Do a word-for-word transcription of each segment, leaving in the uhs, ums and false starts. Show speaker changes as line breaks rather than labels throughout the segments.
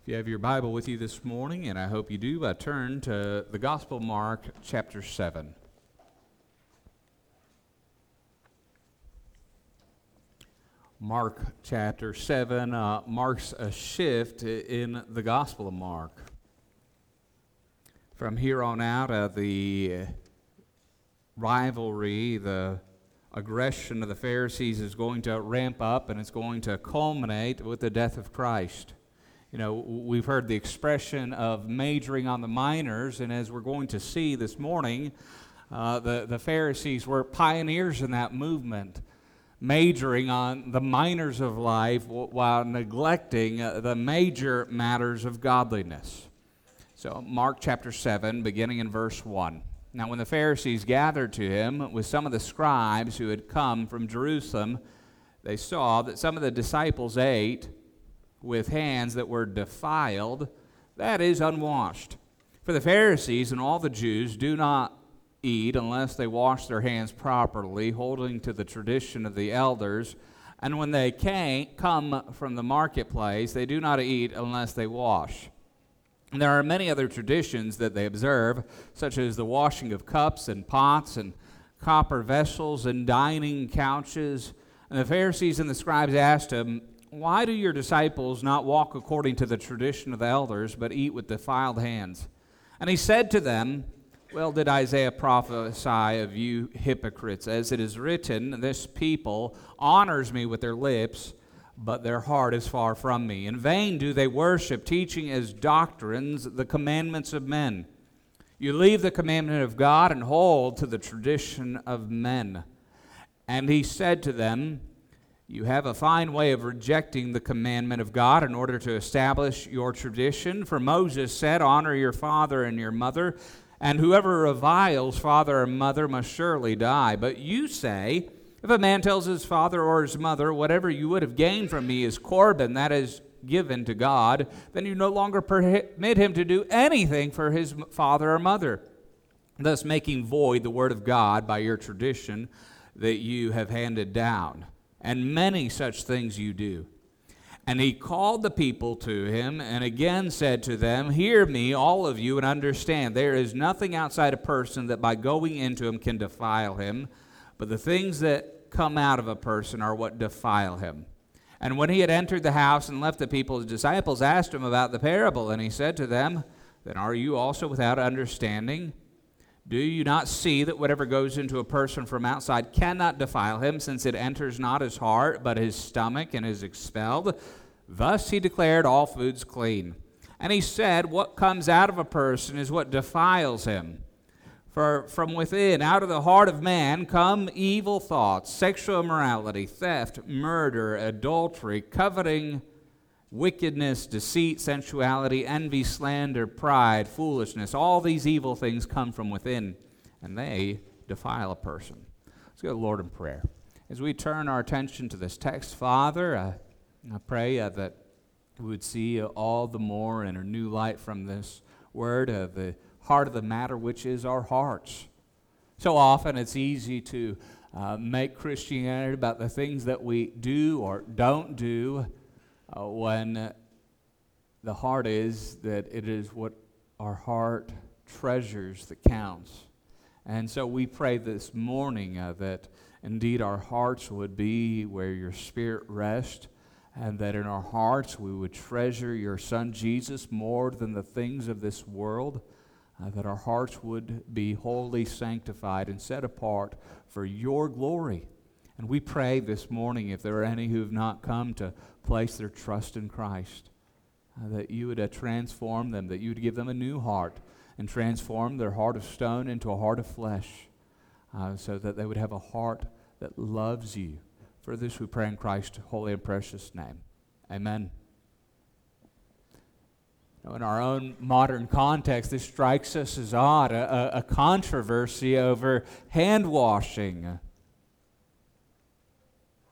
If you have your Bible with you this morning, and I hope you do, uh, turn to the Gospel of Mark, chapter seven. Mark chapter seven uh, marks a shift in the Gospel of Mark. From here on out, uh, the rivalry, the aggression of the Pharisees is going to ramp up, and it's going to culminate with the death of Christ. You know, we've heard the expression of majoring on the minors, and as we're going to see this morning, uh, the, the Pharisees were pioneers in that movement, majoring on the minors of life while neglecting uh, the major matters of godliness. So, Mark chapter seven, beginning in verse one. Now, when the Pharisees gathered to him with some of the scribes who had come from Jerusalem, they saw that some of the disciples ate with hands that were defiled, that is, unwashed. For the Pharisees and all the Jews do not eat unless they wash their hands properly, holding to the tradition of the elders. And when they came, come from the marketplace, they do not eat unless they wash. And there are many other traditions that they observe, such as the washing of cups and pots and copper vessels and dining couches. And the Pharisees and the scribes asked him, "Why do your disciples not walk according to the tradition of the elders, but eat with defiled hands?" And he said to them, "Well did Isaiah prophesy of you hypocrites, as it is written, this people honors me with their lips, but their heart is far from me. In vain do they worship, teaching as doctrines the commandments of men. You leave the commandment of God and hold to the tradition of men." And he said to them, "You have a fine way of rejecting the commandment of God in order to establish your tradition. For Moses said, 'Honor your father and your mother,' and whoever reviles father or mother must surely die. But you say, if a man tells his father or his mother, 'Whatever you would have gained from me is Corban, that is given to God,' then you no longer permit him to do anything for his father or mother, thus making void the word of God by your tradition that you have handed down. And many such things you do." And he called the people to him and again said to them, "Hear me, all of you, and understand. There is nothing outside a person that by going into him can defile him, but the things that come out of a person are what defile him." And when he had entered the house and left the people, his disciples asked him about the parable. And he said to them, "Then are you also without understanding? Do you not see that whatever goes into a person from outside cannot defile him, since it enters not his heart, but his stomach, and is expelled?" Thus he declared all foods clean. And he said, "What comes out of a person is what defiles him. For from within, out of the heart of man, come evil thoughts, sexual immorality, theft, murder, adultery, coveting, wickedness, deceit, sensuality, envy, slander, pride, foolishness. All these evil things come from within, and they defile a person." Let's go to the Lord in prayer. As we turn our attention to this text, Father, uh, I pray uh, that we would see uh, all the more in a new light from this word, uh, the heart of the matter, which is our hearts. So often it's easy to uh, make Christianity about the things that we do or don't do, Uh, when uh, the heart is that it is what our heart treasures that counts. And so we pray this morning uh, that indeed our hearts would be where your Spirit rests, and that in our hearts we would treasure your Son Jesus more than the things of this world, uh, that our hearts would be wholly sanctified and set apart for your glory. And we pray this morning, if there are any who have not come to place their trust in Christ, uh, that you would uh, transform them, that you would give them a new heart and transform their heart of stone into a heart of flesh, uh, so that they would have a heart that loves you. For this we pray in Christ's holy and precious name. Amen. Now, in our own modern context, this strikes us as odd, a, a, a controversy over hand washing.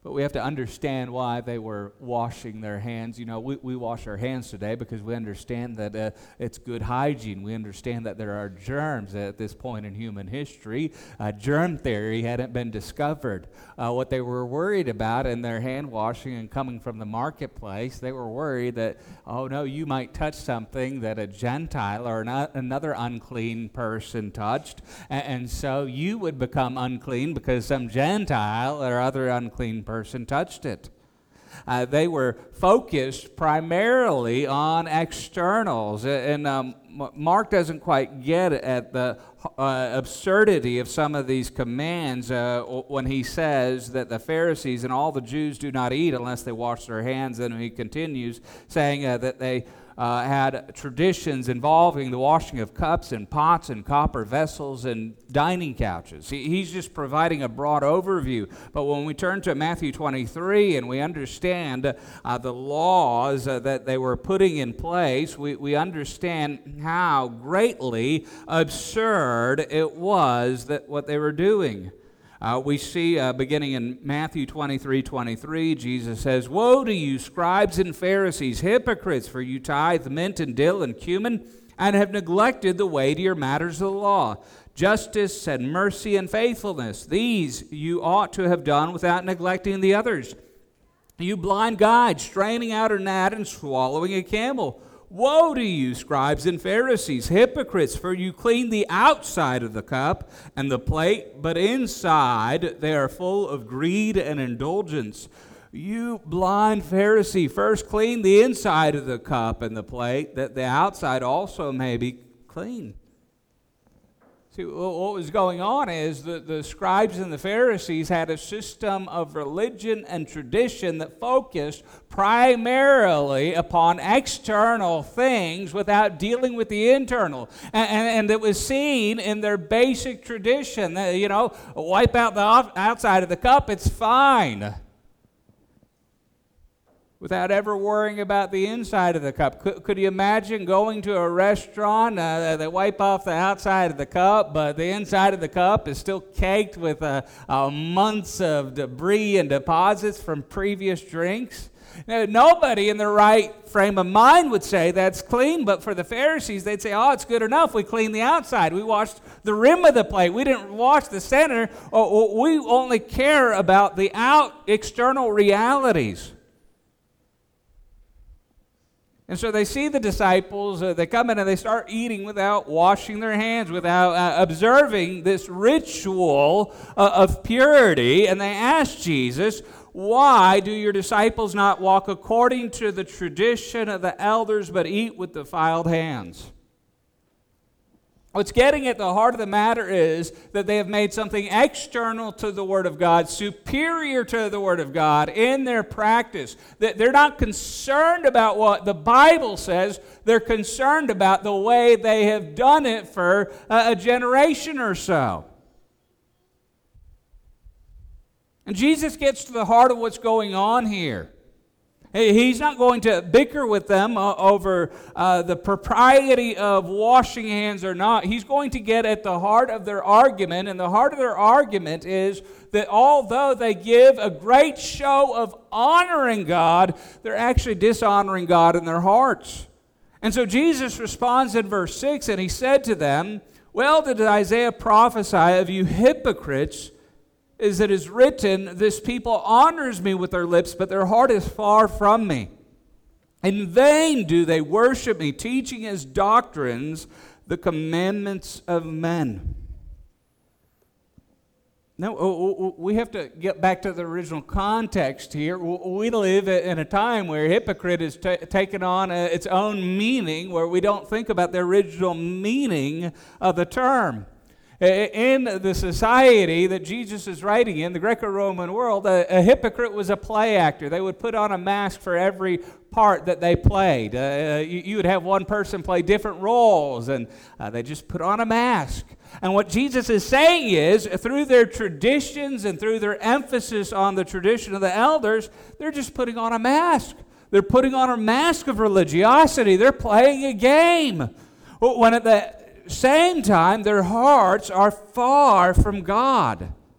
But we have to understand why they were washing their hands. You know, we, we wash our hands today because we understand that uh, it's good hygiene. We understand that there are germs at this point in human history. Uh, germ theory hadn't been discovered. Uh, what they were worried about in their hand washing and coming from the marketplace, they were worried that, oh no, you might touch something that a Gentile or an, another unclean person touched, and, and so you would become unclean because some Gentile or other unclean person person touched it. Uh, they were focused primarily on externals, and um, Mark doesn't quite get at the uh, absurdity of some of these commands uh, when he says that the Pharisees and all the Jews do not eat unless they wash their hands, and he continues saying uh, that they Uh, had traditions involving the washing of cups and pots and copper vessels and dining couches. He, he's just providing a broad overview. But when we turn to Matthew twenty-three and we understand uh, the laws uh, that they were putting in place, we, we understand how greatly absurd it was that what they were doing. Uh, we see, uh, beginning in Matthew twenty-three twenty-three, Jesus says, "Woe to you, scribes and Pharisees, hypocrites, for you tithe mint and dill and cumin, and have neglected the weightier matters of the law, justice and mercy and faithfulness. These you ought to have done without neglecting the others. You blind guides, straining out a gnat and swallowing a camel. Woe to you, scribes and Pharisees, hypocrites, for you clean the outside of the cup and the plate, but inside they are full of greed and indulgence. You blind Pharisee, first clean the inside of the cup and the plate, that the outside also may be clean." See, what was going on is that the scribes and the Pharisees had a system of religion and tradition that focused primarily upon external things without dealing with the internal. And, and, and it was seen in their basic tradition that, you know, wipe out the outside of the cup, it's fine, without ever worrying about the inside of the cup. Could, could you imagine going to a restaurant, uh, they wipe off the outside of the cup, but the inside of the cup is still caked with uh, uh, months of debris and deposits from previous drinks? Now, nobody in their right frame of mind would say that's clean, but for the Pharisees, they'd say, oh, it's good enough. We cleaned the outside. We washed the rim of the plate. We didn't wash the center. Or, we only care about the out external realities. And so they see the disciples, uh, they come in and they start eating without washing their hands, without uh, observing this ritual uh, of purity. And they ask Jesus, why do your disciples not walk according to the tradition of the elders, but eat with defiled hands? What's getting at the heart of the matter is that they have made something external to the Word of God, superior to the Word of God in their practice. That they're not concerned about what the Bible says, they're concerned about the way they have done it for a generation or so. And Jesus gets to the heart of what's going on here. He's not going to bicker with them uh, over uh, the propriety of washing hands or not. He's going to get at the heart of their argument, and the heart of their argument is that although they give a great show of honoring God, they're actually dishonoring God in their hearts. And so Jesus responds in verse six, and he said to them, "Well did Isaiah prophesy of you hypocrites, is it is written, this people honors me with their lips, but their heart is far from me. In vain do they worship me, teaching as doctrines the commandments of men." Now, we have to get back to the original context here. We live in a time where hypocrite is t- taken on a, its own meaning, where we don't think about the original meaning of the term. In the society that Jesus is writing in, the Greco-Roman world, a, a hypocrite was a play actor. They would put on a mask for every part that they played. Uh, you, you would have one person play different roles, and uh, they just put on a mask. And what Jesus is saying is, through their traditions and through their emphasis on the tradition of the elders, they're just putting on a mask. They're putting on a mask of religiosity. They're playing a game. When at the same time, their hearts are far from God. You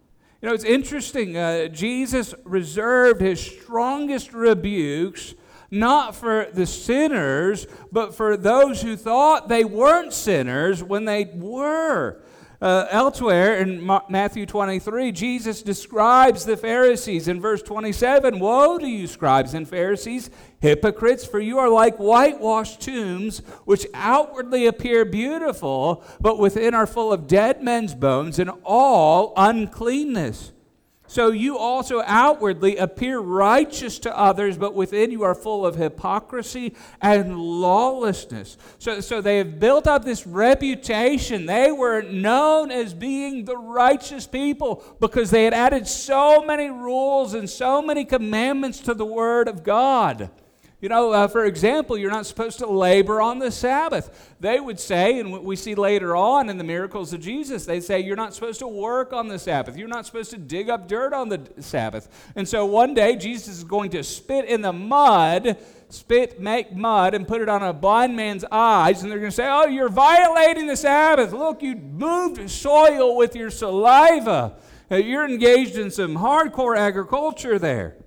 You know, it's interesting. Uh, Jesus reserved his strongest rebukes not for the sinners, but for those who thought they weren't sinners when they were. Uh, elsewhere in Ma- Matthew twenty-three, Jesus describes the Pharisees in verse twenty-seven. Woe to you, scribes and Pharisees, hypocrites, for you are like whitewashed tombs, which outwardly appear beautiful, but within are full of dead men's bones and all uncleanness. So you also outwardly appear righteous to others, but within you are full of hypocrisy and lawlessness. So, so they have built up this reputation. They were known as being the righteous people because they had added so many rules and so many commandments to the Word of God. You know, uh, for example, you're not supposed to labor on the Sabbath. They would say, and we see later on in the miracles of Jesus, they say you're not supposed to work on the Sabbath. You're not supposed to dig up dirt on the Sabbath. And so one day, Jesus is going to spit in the mud, spit, make mud, and put it on a blind man's eyes. And they're going to say, oh, you're violating the Sabbath. Look, you moved soil with your saliva. Uh, you're engaged in some hardcore agriculture there.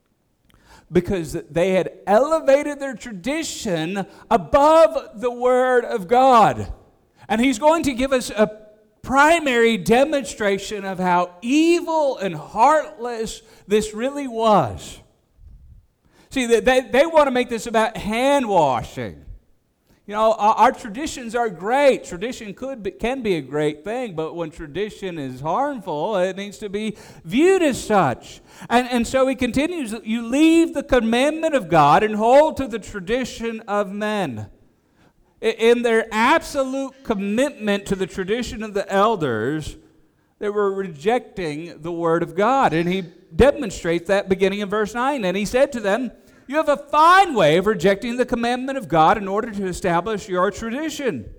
Because they had elevated their tradition above the Word of God. And he's going to give us a primary demonstration of how evil and heartless this really was. See, they, they want to make this about hand washing. You know, our, our traditions are great. Tradition could be, can be a great thing, but when tradition is harmful, it needs to be viewed as such. And, and so he continues, you leave the commandment of God and hold to the tradition of men. In their absolute commitment to the tradition of the elders, they were rejecting the Word of God. And he demonstrates that beginning in verse nine. And he said to them, you have a fine way of rejecting the commandment of God in order to establish your tradition.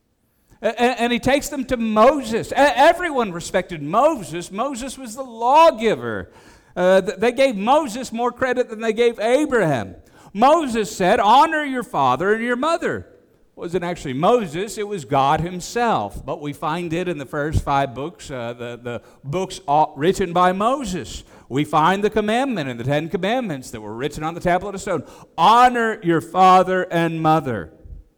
And he takes them to Moses. Everyone respected Moses. Moses was the lawgiver. Uh, they gave Moses more credit than they gave Abraham. Moses said, honor your father and your mother. It wasn't actually Moses, it was God himself. But we find it in the first five books, uh, the, the books written by Moses. We find the commandment in the Ten Commandments that were written on the tablet of stone. Honor your father and mother.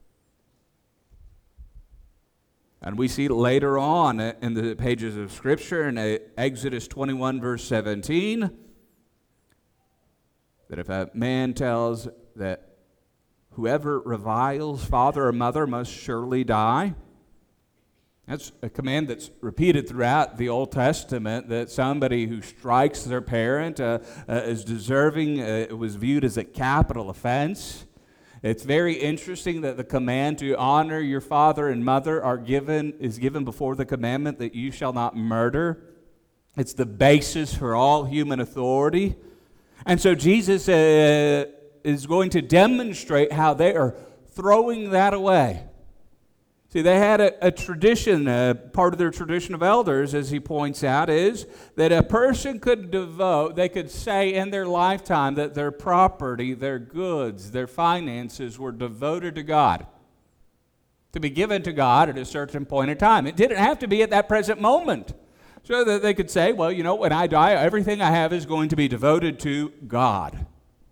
And we see later on in the pages of Scripture, in Exodus twenty-one, verse seventeen, that if a man tells that whoever reviles father or mother must surely die. That's a command that's repeated throughout the Old Testament, that somebody who strikes their parent uh, uh, is deserving, uh, it was viewed as a capital offense. It's very interesting that the command to honor your father and mother are given is given before the commandment that you shall not murder. It's the basis for all human authority. And so Jesus uh, is going to demonstrate how they are throwing that away. See, they had a, a tradition, uh, part of their tradition of elders, as he points out, is that a person could devote, they could say in their lifetime that their property, their goods, their finances were devoted to God, to be given to God at a certain point in time. It didn't have to be at that present moment. So that they could say, well, you know, when I die, everything I have is going to be devoted to God.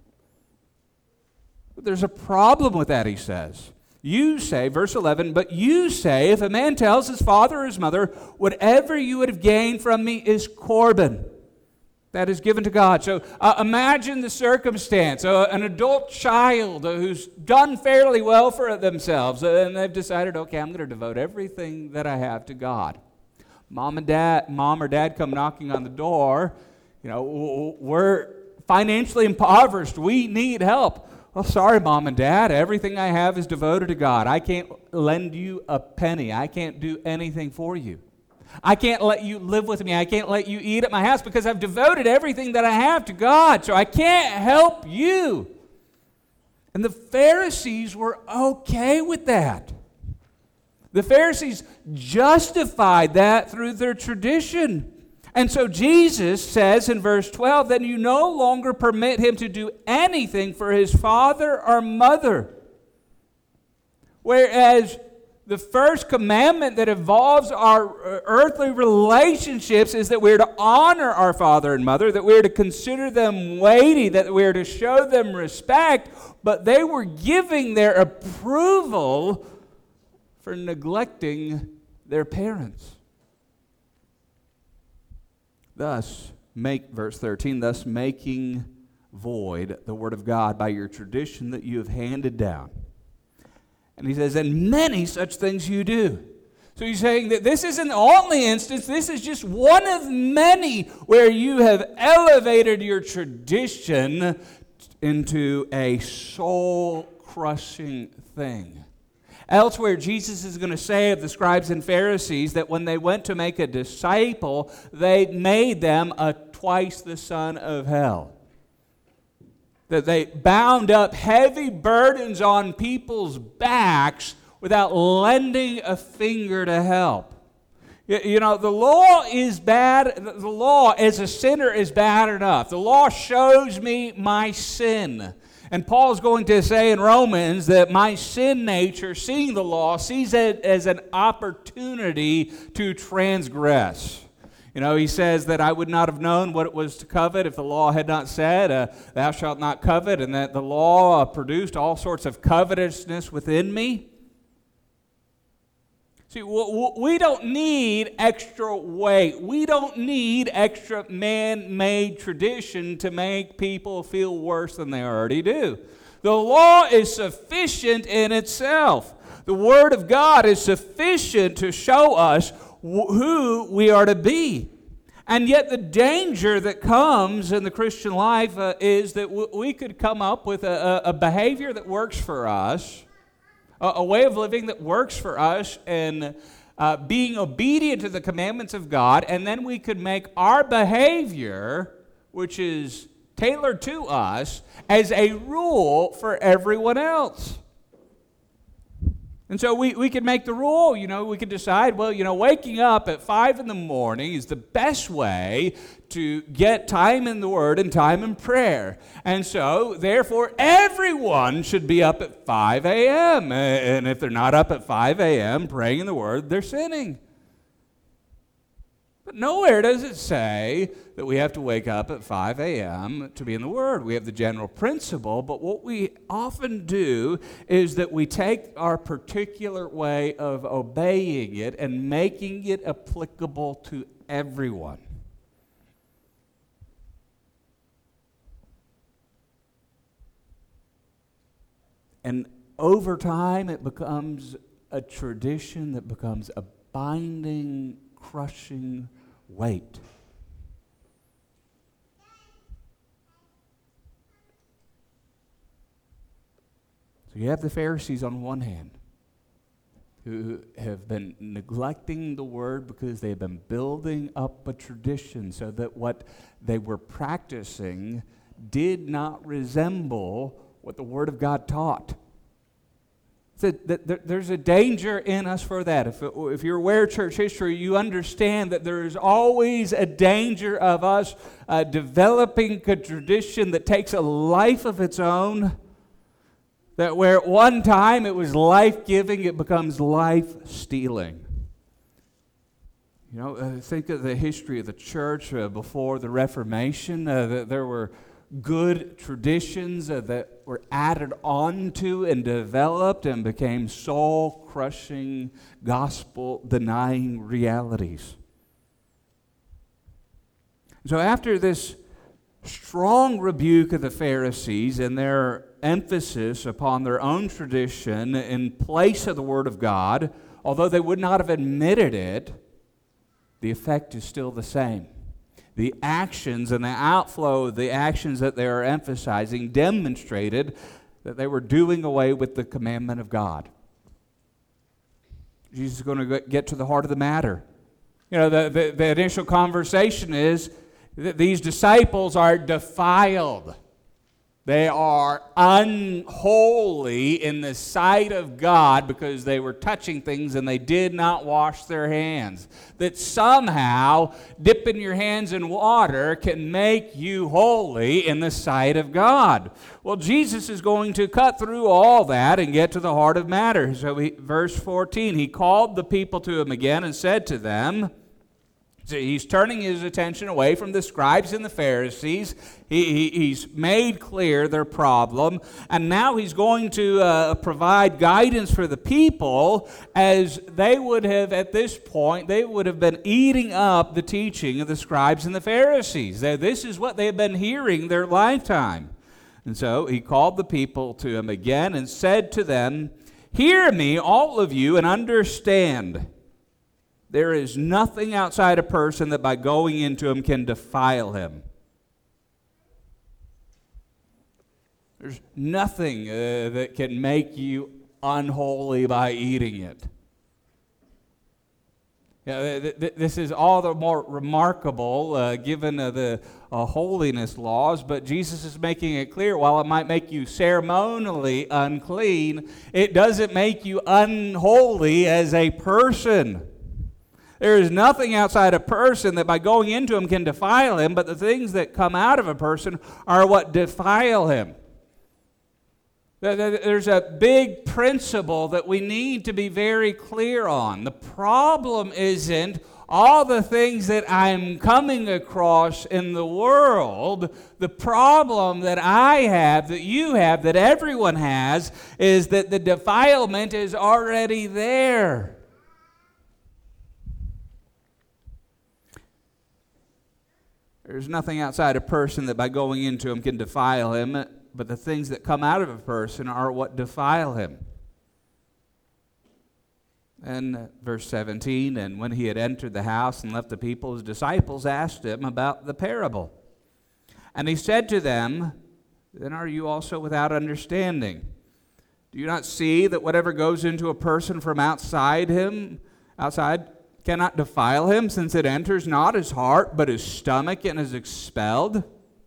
But there's a problem with that, he says. You say, verse eleven, but you say, if a man tells his father or his mother, whatever you would have gained from me is Corban, that is given to God. So uh, imagine the circumstance, uh, an adult child uh, who's done fairly well for themselves, uh, and they've decided, okay, I'm going to devote everything that I have to God. Mom and dad, mom or dad come knocking on the door, you know, we're financially impoverished, we need help. Well, sorry, Mom and Dad, everything I have is devoted to God. I can't lend you a penny. I can't do anything for you. I can't let you live with me. I can't let you eat at my house because I've devoted everything that I have to God, so I can't help you. And the Pharisees were okay with that. The Pharisees justified that through their tradition. And so Jesus says in verse twelve, then you no longer permit him to do anything for his father or mother. Whereas The first commandment that involves our earthly relationships is that we're to honor our father and mother, that we're to consider them weighty, that we're to show them respect, but they were giving their approval for neglecting their parents. Thus, make, verse thirteen, thus making void the word of God by your tradition that you have handed down. And he says, and many such things you do. So he's saying that this isn't the only instance, this is just one of many where you have elevated your tradition into a soul-crushing thing. Elsewhere, Jesus is going to say of the scribes and Pharisees that when they went to make a disciple, they made them a twice the son of hell. That they bound up heavy burdens on people's backs without lending a finger to help. You, you know, the law is bad. The law as a sinner is bad enough. The law shows me my sin. And Paul's going to say in Romans that my sin nature, seeing the law, sees it as an opportunity to transgress. You know, he says that I would not have known what it was to covet if the law had not said, uh, thou shalt not covet, and that the law uh, produced all sorts of covetousness within me. See, w- we don't need extra weight. We don't need extra man-made tradition to make people feel worse than they already do. The law is sufficient in itself. The Word of God is sufficient to show us who we are to be. And yet the danger that comes in the Christian life uh, is that w- we could come up with a, a behavior that works for us, a, a way of living that works for us, and uh, being obedient to the commandments of God, and then we could make our behavior, which is tailored to us, as a rule for everyone else. And so we, we could make the rule, you know, we could decide, well, you know, waking up at five in the morning is the best way to get time in the Word and time in prayer. And so, therefore, everyone should be up at five a.m. And if they're not up at five a.m. praying in the Word, they're sinning. But nowhere does it say that we have to wake up at five a.m. to be in the Word. We have the general principle, but what we often do is that we take our particular way of obeying it and making it applicable to everyone. And over time, it becomes a tradition that becomes a binding, crushing weight. So you have the Pharisees on one hand, who have been neglecting the Word because they have been building up a tradition so that what they were practicing did not resemble what the Word of God taught. So there's a danger in us for that. If, if you're aware of church history, you understand that there is always a danger of us uh, developing a tradition that takes a life of its own, that where at one time it was life-giving, it becomes life-stealing. You know, uh, think of the history of the church uh, before the Reformation. Uh, there were good traditions uh, that were added onto and developed and became soul-crushing, gospel-denying realities. So after this strong rebuke of the Pharisees and their emphasis upon their own tradition in place of the Word of God, although they would not have admitted it, the effect is still the same. The actions and the outflow of the actions that they are emphasizing demonstrated that they were doing away with the commandment of God. Jesus is going to get to the heart of the matter. You know, the, the, the initial conversation is that these disciples are defiled. They are unholy in the sight of God because they were touching things and they did not wash their hands. That somehow dipping your hands in water can make you holy in the sight of God. Well, Jesus is going to cut through all that and get to the heart of matter. So he, verse fourteen, he called the people to him again and said to them, so he's turning his attention away from the scribes and the Pharisees. He, he, he's made clear their problem. And now he's going to uh, provide guidance for the people, as they would have, at this point, they would have been eating up the teaching of the scribes and the Pharisees. This is what they have been hearing their lifetime. And so he called the people to him again and said to them, "Hear me, all of you, and understand. There is nothing outside a person that by going into him can defile him." There's nothing uh, that can make you unholy by eating it. Yeah, th- th- this is all the more remarkable uh, given uh, the uh, holiness laws, but Jesus is making it clear, while it might make you ceremonially unclean, it doesn't make you unholy as a person. There is nothing outside a person that by going into him can defile him, but the things that come out of a person are what defile him. There's a big principle that we need to be very clear on. The problem isn't all the things that I'm coming across in the world. The problem that I have, that you have, that everyone has, is that the defilement is already there. There's nothing outside a person that by going into him can defile him, but the things that come out of a person are what defile him. And verse seventeen, and when he had entered the house and left the people, his disciples asked him about the parable. And he said to them, "Then are you also without understanding? Do you not see that whatever goes into a person from outside him, outside, cannot defile him, since it enters not his heart, but his stomach, and is expelled?"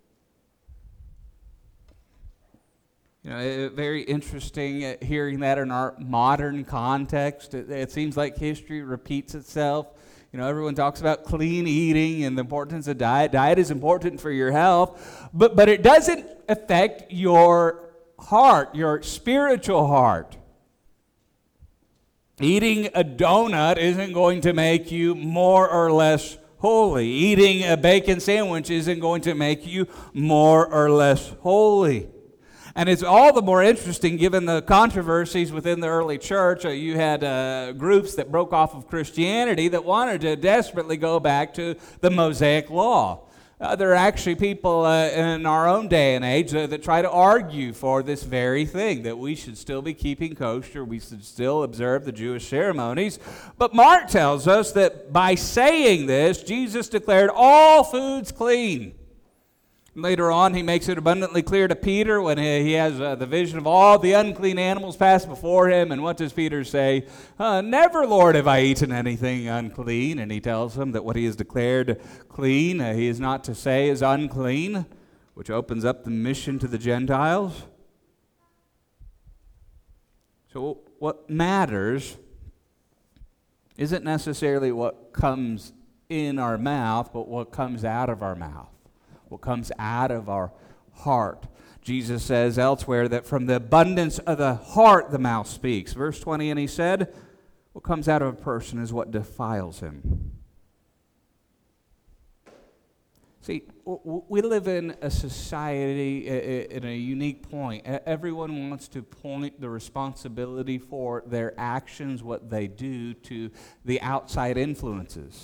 You know, very interesting hearing that in our modern context. It, it seems like history repeats itself. You know, everyone talks about clean eating and the importance of diet. Diet is important for your health, but, but it doesn't affect your heart, your spiritual heart. Eating a donut isn't going to make you more or less holy. Eating a bacon sandwich isn't going to make you more or less holy. And it's all the more interesting given the controversies within the early church. Uh, you had uh, groups that broke off of Christianity that wanted to desperately go back to the Mosaic Law. Uh, there are actually people uh, in our own day and age uh, that try to argue for this very thing, that we should still be keeping kosher, we should still observe the Jewish ceremonies. But Mark tells us that by saying this, Jesus declared all foods clean. Later on, he makes it abundantly clear to Peter when he has uh, the vision of all the unclean animals pass before him. And what does Peter say? Uh, Never, Lord, have I eaten anything unclean. And he tells him that what he has declared clean, uh, he is not to say is unclean, which opens up the mission to the Gentiles. So what matters isn't necessarily what comes in our mouth, but what comes out of our mouth. What comes out of our heart. Jesus says elsewhere that from the abundance of the heart the mouth speaks. Verse twenty, and he said, what comes out of a person is what defiles him. See, we live in a society in a unique point. Everyone wants to point the responsibility for their actions, what they do, to the outside influences.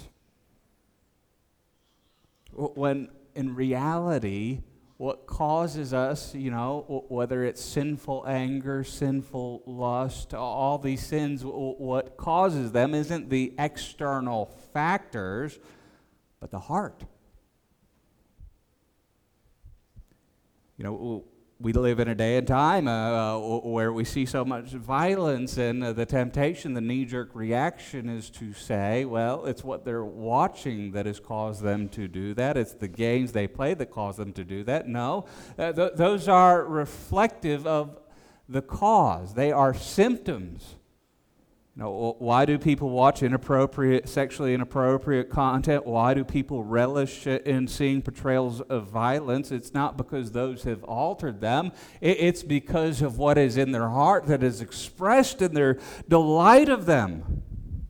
When in reality, what causes us, you know, whether it's sinful anger, sinful lust, all these sins, what causes them isn't the external factors, but the heart. You know, we live in a day and time uh, uh, where we see so much violence, and uh, the temptation, the knee-jerk reaction is to say, well, it's what they're watching that has caused them to do that. It's the games they play that cause them to do that. No, uh, th- those are reflective of the cause. They are symptoms. You know, why do people watch inappropriate, sexually inappropriate content? Why do people relish in seeing portrayals of violence? It's not because those have altered them. It's because of what is in their heart that is expressed in their delight of them.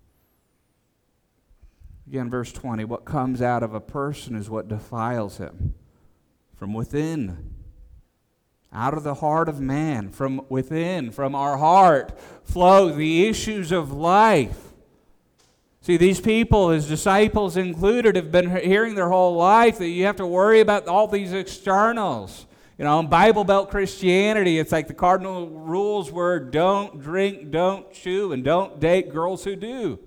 Again, verse twenty, what comes out of a person is what defiles him. From within, out of the heart of man, from within, from our heart, flow the issues of life. See, these people, his disciples included, have been hearing their whole life that you have to worry about all these externals. You know, in Bible Belt Christianity, it's like the cardinal rules were don't drink, don't chew, and don't date girls who do.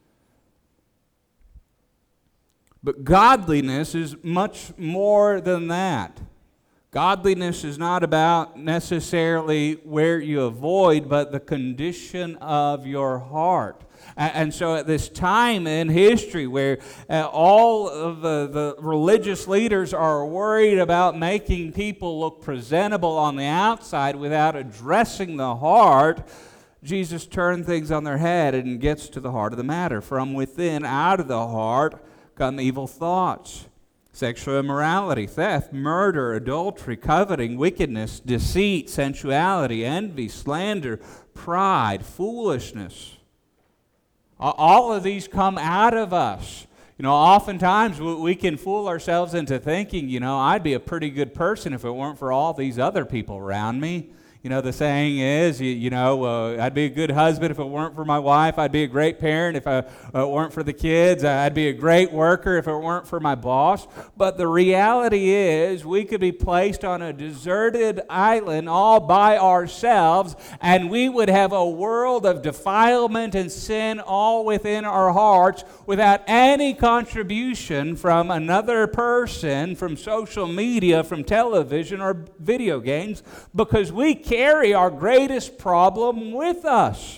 But godliness is much more than that. Godliness is not about necessarily where you avoid, but the condition of your heart. And so at this time in history where uh, all of the, the religious leaders are worried about making people look presentable on the outside without addressing the heart, Jesus turned things on their head and gets to the heart of the matter. From within, out of the heart, come evil thoughts. Sexual immorality, theft, murder, adultery, coveting, wickedness, deceit, sensuality, envy, slander, pride, foolishness. All of these come out of us. You know, oftentimes we can fool ourselves into thinking, you know, I'd be a pretty good person if it weren't for all these other people around me. You know, the saying is, you, you know, uh, I'd be a good husband if it weren't for my wife. I'd be a great parent if I, uh, it weren't for the kids. I'd be a great worker if it weren't for my boss. But the reality is we could be placed on a deserted island all by ourselves, and we would have a world of defilement and sin all within our hearts without any contribution from another person, from social media, from television or video games, because we carry our greatest problem with us.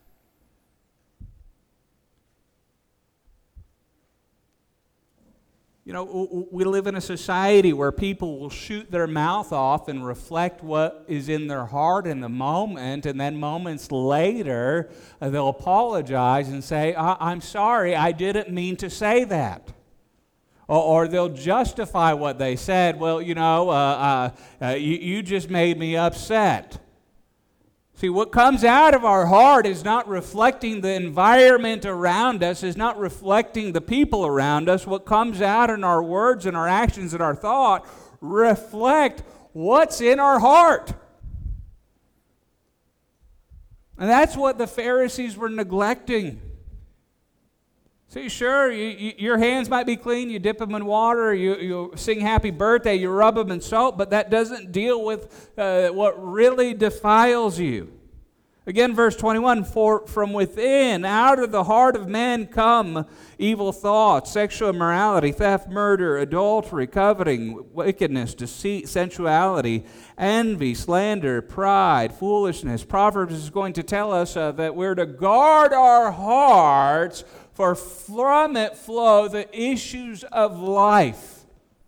You know, we live in a society where people will shoot their mouth off and reflect what is in their heart in the moment, and then moments later uh, they'll apologize and say, I- I'm sorry, I didn't mean to say that. Or, or they'll justify what they said. Well, you know, uh, uh, uh, you, you just made me upset. See, what comes out of our heart is not reflecting the environment around us, is not reflecting the people around us. What comes out in our words and our actions and our thought reflect what's in our heart. And that's what the Pharisees were neglecting. See, sure, you, you, your hands might be clean, you dip them in water, you, you sing happy birthday, you rub them in soap, but that doesn't deal with uh, what really defiles you. Again, verse twenty-one, for from within, out of the heart of man come evil thoughts, sexual immorality, theft, murder, adultery, coveting, wickedness, deceit, sensuality, envy, slander, pride, foolishness. Proverbs is going to tell us uh, that we're to guard our hearts, for from it flow the issues of life.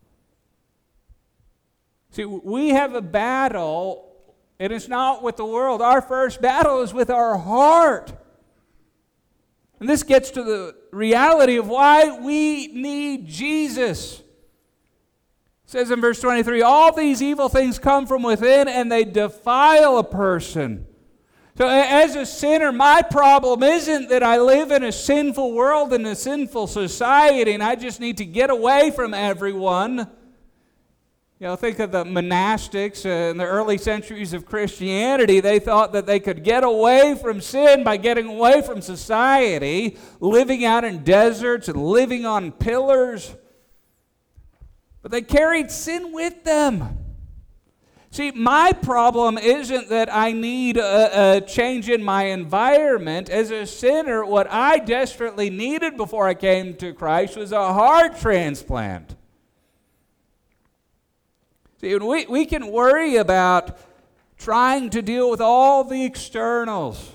See, we have a battle, and it's not with the world. Our first battle is with our heart. And this gets to the reality of why we need Jesus. It says in verse twenty-three, all these evil things come from within, and they defile a person. So as a sinner, my problem isn't that I live in a sinful world and a sinful society and I just need to get away from everyone. You know, think of the monastics uh, in the early centuries of Christianity. They thought that they could get away from sin by getting away from society, living out in deserts and living on pillars. But they carried sin with them. See, my problem isn't that I need a, a change in my environment. As a sinner, what I desperately needed before I came to Christ was a heart transplant. See, we, we can worry about trying to deal with all the externals.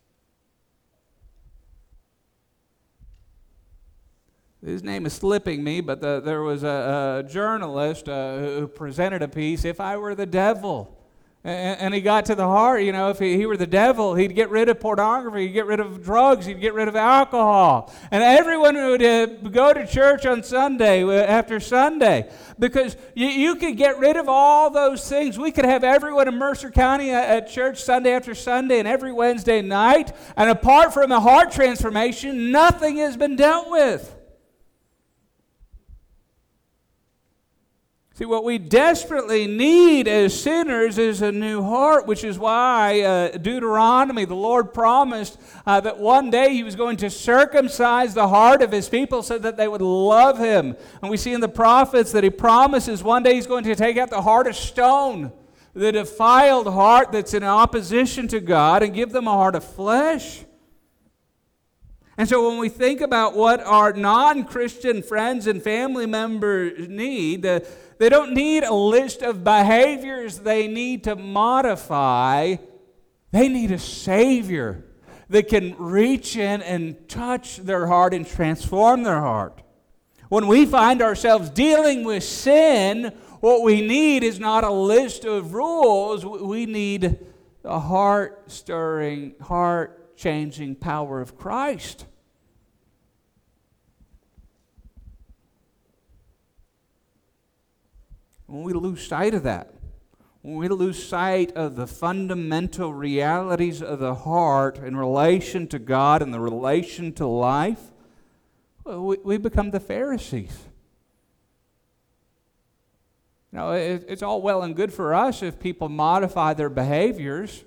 His name is slipping me, but the, there was a, a journalist uh, who presented a piece, If I Were the Devil. And, and he got to the heart, you know, if he, he were the devil, he'd get rid of pornography, he'd get rid of drugs, he'd get rid of alcohol. And everyone would uh, go to church on Sunday after Sunday. Because you, you could get rid of all those things. We could have everyone in Mercer County at, at church Sunday after Sunday and every Wednesday night. And apart from a heart transformation, nothing has been dealt with. See, what we desperately need as sinners is a new heart, which is why uh, Deuteronomy, the Lord promised uh, that one day He was going to circumcise the heart of His people so that they would love Him. And we see in the prophets that He promises one day He's going to take out the heart of stone, the defiled heart that's in opposition to God, and give them a heart of flesh. And so when we think about what our non-Christian friends and family members need, uh, they don't need a list of behaviors they need to modify. They need a Savior that can reach in and touch their heart and transform their heart. When we find ourselves dealing with sin, what we need is not a list of rules. We need the heart-stirring, heart-changing power of Christ. When we lose sight of that, when we lose sight of the fundamental realities of the heart in relation to God and the relation to life, well, we, we become the Pharisees. You know, it, it's all well and good for us if people modify their behaviors,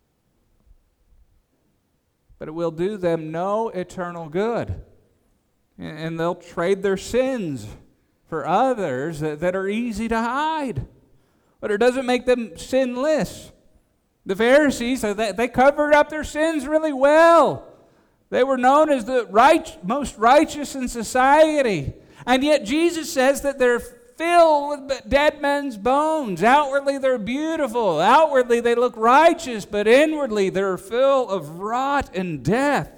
but it will do them no eternal good. And, and they'll trade their sins for others that, that are easy to hide. But it doesn't make them sinless. The Pharisees, they, they covered up their sins really well. They were known as the right, most righteous in society. And yet Jesus says that they're filled with dead men's bones. Outwardly they're beautiful. Outwardly they look righteous, but inwardly they're full of rot and death.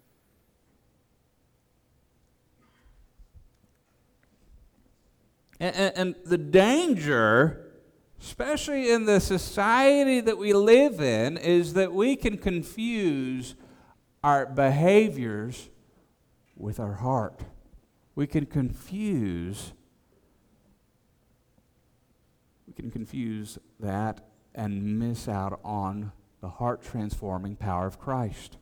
And, and, and the danger, especially in the society that we live in, is that we can confuse our behaviors with our heart. We can confuse, we can confuse that and miss out on the heart-transforming power of Christ.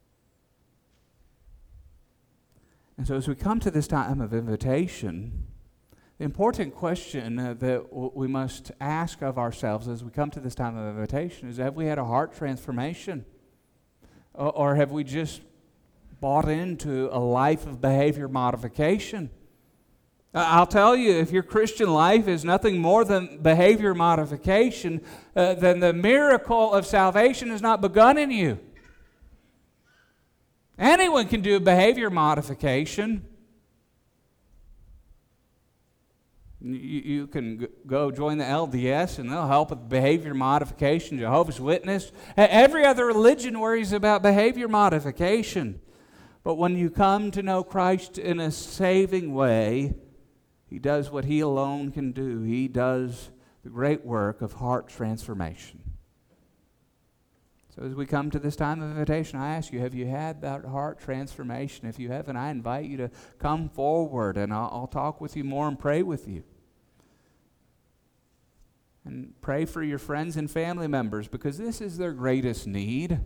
And so as we come to this time of invitation, the important question uh, that w- we must ask of ourselves as we come to this time of invitation is, have we had a heart transformation? O- or have we just bought into a life of behavior modification? Uh, I'll tell you, if your Christian life is nothing more than behavior modification, uh, then the miracle of salvation has not begun in you. Anyone can do behavior modification. You, you can g- go join the L D S and they'll help with behavior modification, Jehovah's Witness, every other religion worries about behavior modification. But when you come to know Christ in a saving way, He does what He alone can do. He does the great work of heart transformation. So as we come to this time of invitation, I ask you, have you had that heart transformation? If you haven't, I invite you to come forward and I'll, I'll talk with you more and pray with you. And pray for your friends and family members, because this is their greatest need. You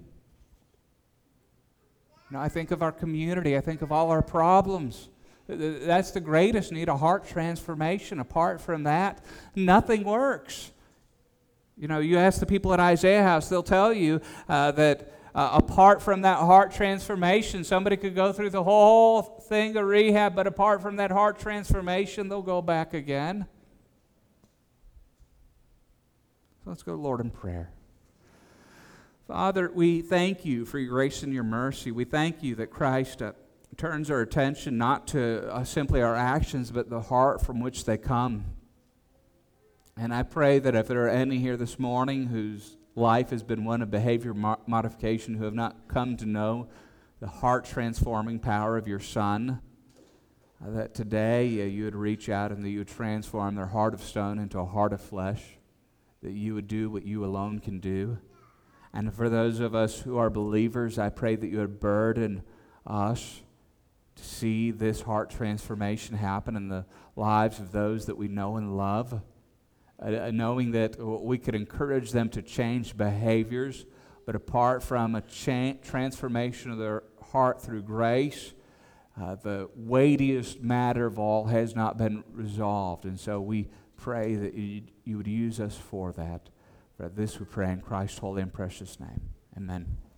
know, I think of our community. I think of all our problems. That's the greatest need, a heart transformation. Apart from that, nothing works. You know, you ask the people at Isaiah House, they'll tell you uh, that uh, apart from that heart transformation, somebody could go through the whole thing of rehab, but apart from that heart transformation, they'll go back again. So let's go to the Lord in prayer. Father, we thank you for your grace and your mercy. We thank you that Christ uh, turns our attention not to uh, simply our actions, but the heart from which they come. And I pray that if there are any here this morning whose life has been one of behavior mo- modification, who have not come to know the heart-transforming power of your Son, uh, that today uh, you would reach out and that you would transform their heart of stone into a heart of flesh, that you would do what you alone can do. And for those of us who are believers, I pray that you would burden us to see this heart transformation happen in the lives of those that we know and love, uh, knowing that we could encourage them to change behaviors, but apart from a cha- transformation of their heart through grace, uh, the weightiest matter of all has not been resolved. And so we pray that you, you would use us for that. For this we pray in Christ's holy and precious name. Amen.